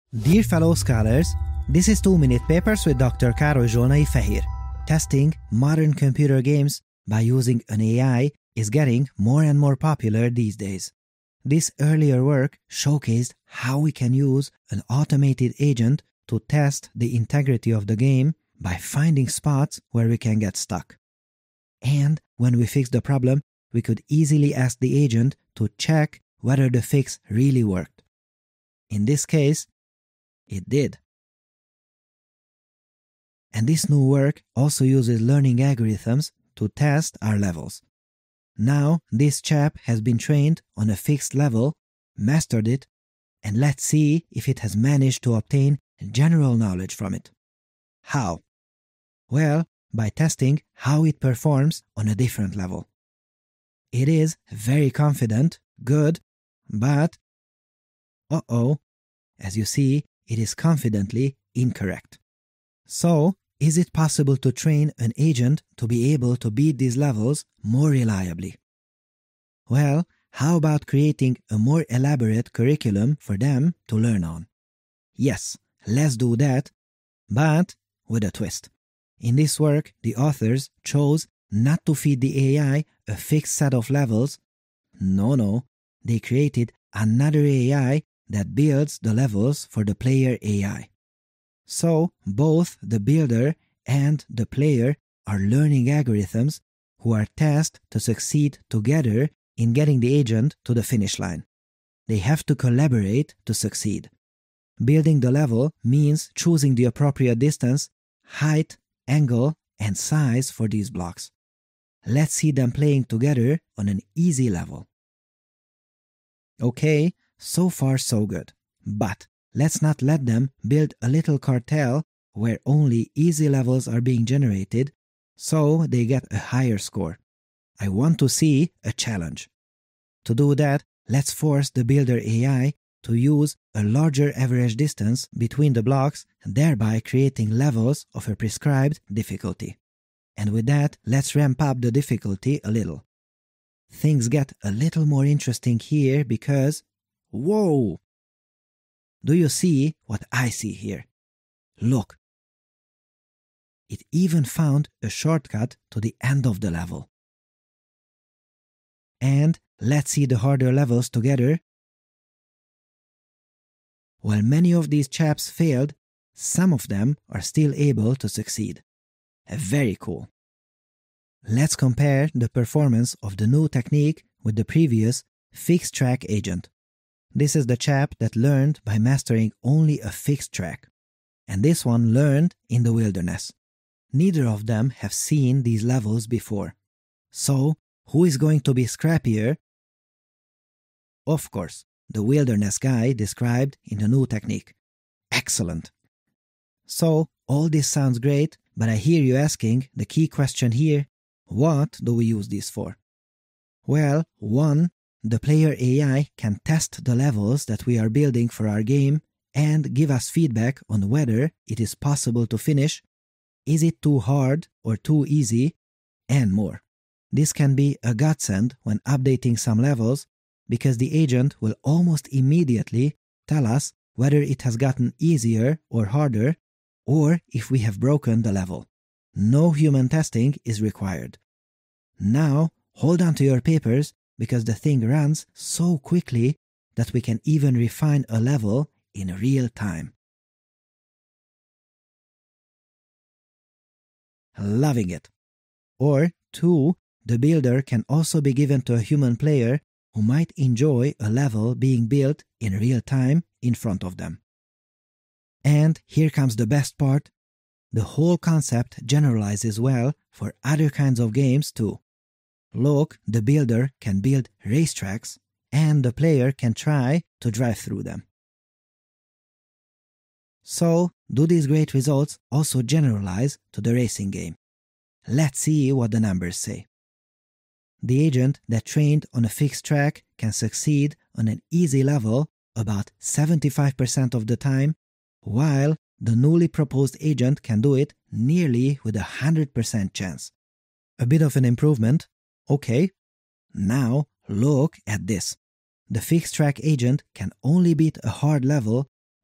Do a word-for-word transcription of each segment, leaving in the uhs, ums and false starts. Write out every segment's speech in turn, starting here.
Dear fellow scholars, this is two minute Papers with Doctor Károly Zsolnai Fehér. Testing modern computer games by using an A I is getting more and more popular these days. This earlier work showcased how we can use an automated agent to test the integrity of the game by finding spots where we can get stuck. And when we fix the problem, we could easily ask the agent to check whether the fix really worked. In this case, it did. And this new work also uses learning algorithms to test our levels. Now this chap has been trained on a fixed level, mastered it, and let's see if it has managed to obtain general knowledge from it. How? Well, by testing how it performs on a different level. It is very confident, good, but uh-oh, as you see, it is confidently incorrect. So, is it possible to train an agent to be able to beat these levels more reliably? Well, how about creating a more elaborate curriculum for them to learn on? Yes, let's do that, but with a twist. In this work, the authors chose not to feed the A I a fixed set of levels. No, no, they created another A I that builds the levels for the player A I. So, both the builder and the player are learning algorithms who are tasked to succeed together in getting the agent to the finish line. They have to collaborate to succeed. Building the level means choosing the appropriate distance, height, angle, and size for these blocks. Let's see them playing together on an easy level. Okay, so far so good. But let's not let them build a little cartel where only easy levels are being generated, so they get a higher score. I want to see a challenge. To do that, let's force the builder A I to use a larger average distance between the blocks, thereby creating levels of a prescribed difficulty. And with that, let's ramp up the difficulty a little. Things get a little more interesting here because, whoa! Do you see what I see here? Look. It even found a shortcut to the end of the level. And let's see the harder levels together. While many of these chaps failed, some of them are still able to succeed. Very cool. Let's compare the performance of the new technique with the previous fixed track agent. This is the chap that learned by mastering only a fixed track. And this one learned in the wilderness. Neither of them have seen these levels before. So, who is going to be scrappier? Of course, the wilderness guy described in the new technique. Excellent. So, all this sounds great, but I hear you asking the key question here, what do we use this for? Well, one, the player A I can test the levels that we are building for our game and give us feedback on whether it is possible to finish, is it too hard or too easy, and more. This can be a godsend when updating some levels because the agent will almost immediately tell us whether it has gotten easier or harder or if we have broken the level. No human testing is required. Now, hold on to your papers because the thing runs so quickly that we can even refine a level in real time. Loving it. Or, two, the builder can also be given to a human player who might enjoy a level being built in real time in front of them. And here comes the best part. The whole concept generalizes well for other kinds of games too. Look, the builder can build racetracks and the player can try to drive through them. So, do these great results also generalize to the racing game? Let's see what the numbers say. The agent that trained on a fixed track can succeed on an easy level about seventy-five percent of the time, while the newly proposed agent can do it nearly with a one hundred percent chance. A bit of an improvement, okay. Now look at this. The fixed track agent can only beat a hard level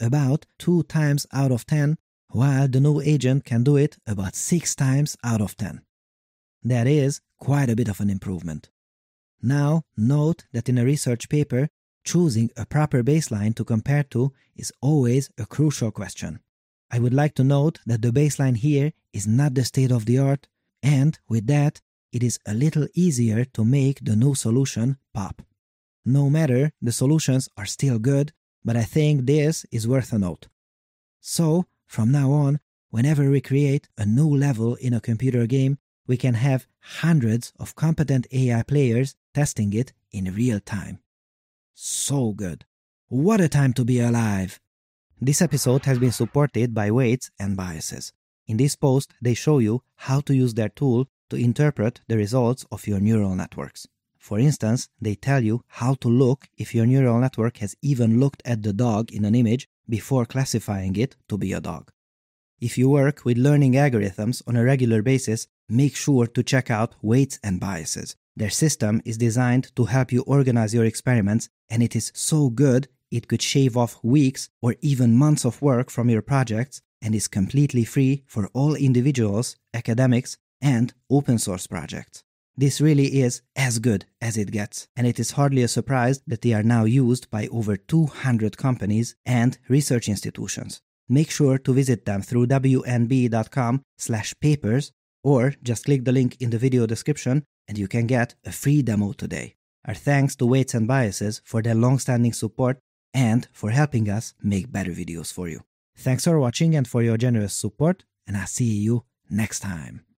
about two times out of ten, while the new agent can do it about six times out of ten. That is quite a bit of an improvement. Now, note that in a research paper, choosing a proper baseline to compare to is always a crucial question. I would like to note that the baseline here is not the state of the art, and with that, it is a little easier to make the new solution pop. No matter, the solutions are still good, but I think this is worth a note. So, from now on, whenever we create a new level in a computer game, we can have hundreds of competent A I players testing it in real time. So good. What a time to be alive! This episode has been supported by Weights and Biases. In this post, they show you how to use their tool to interpret the results of your neural networks. For instance, they tell you how to look if your neural network has even looked at the dog in an image before classifying it to be a dog. If you work with learning algorithms on a regular basis, make sure to check out Weights and Biases. Their system is designed to help you organize your experiments, and it is so good it could shave off weeks or even months of work from your projects and is completely free for all individuals, academics, and open source projects. This really is as good as it gets, and it is hardly a surprise that they are now used by over two hundred companies and research institutions. Make sure to visit them through w n b dot com slash papers or just click the link in the video description and you can get a free demo today. Our thanks to Weights and Biases for their long-standing support and for helping us make better videos for you. Thanks for watching and for your generous support, and I'll see you next time.